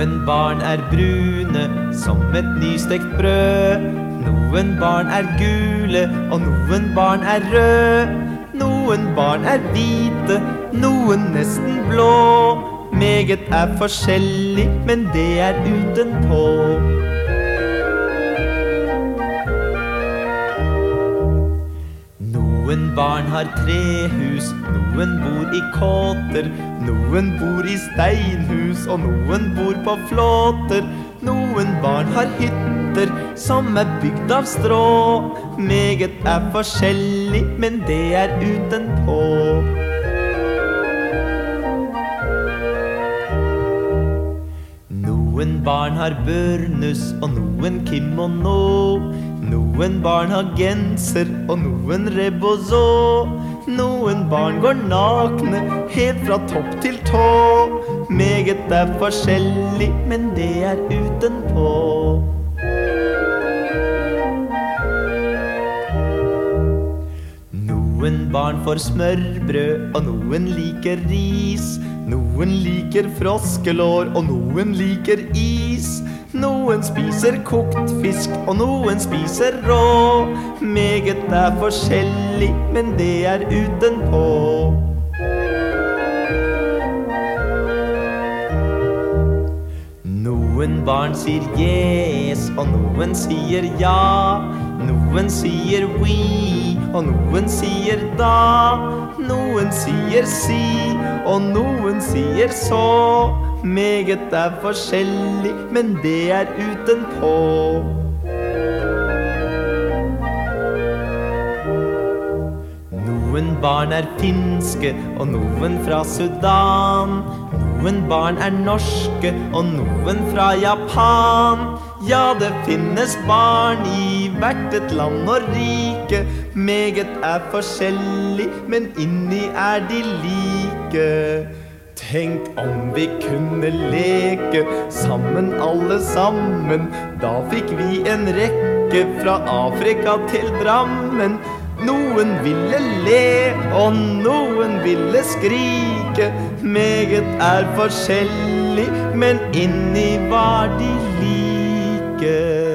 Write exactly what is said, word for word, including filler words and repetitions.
Noen barn er brune som et nystekt brød. Noen barn er gule, og noen barn er røde. Noen barn er hvite, noen nesten blå. Meget er forskjellig, men det er utenpå. Noen barn har trehus, noen bor i kåter. Noen bor i steinhus, og noen bor på flåter. Noen barn har hytter som er bygd av strå. Meget er forskjellig, men det er utenpå. Noen barn har burnus, og noen kimono. Noen barn har genser, og noen rebozo. Noen barn går nakne, helt fra topp til tå. Meget er forskjellig, men det er utenpå. Noen barn får smørbrød, og noen liker ris. Noen liker froskelår, og noen liker is. Noen spiser kokt fisk, og noen spiser rå. Meget er forskjellig, men det er utenpå. Noen barn sier yes, og noen sier ja. Noen sier oui, og noen sier da. Noen sier si, og noen sier så. Meget er forskjellig, men det er utenpå. Noen barn er finske, og noen fra Sudan. Noen barn er norske, og noen fra Japan. Ja, det finnes barn i hvert et land og rike. Meget er forskjellig, men inni er de like. Tenk om vi kunne leke sammen alle sammen. Da fikk vi en rekke fra Afrika til Drammen. Noen ville le, og noen ville skrike. Meget er forskjellig, men inni var de like.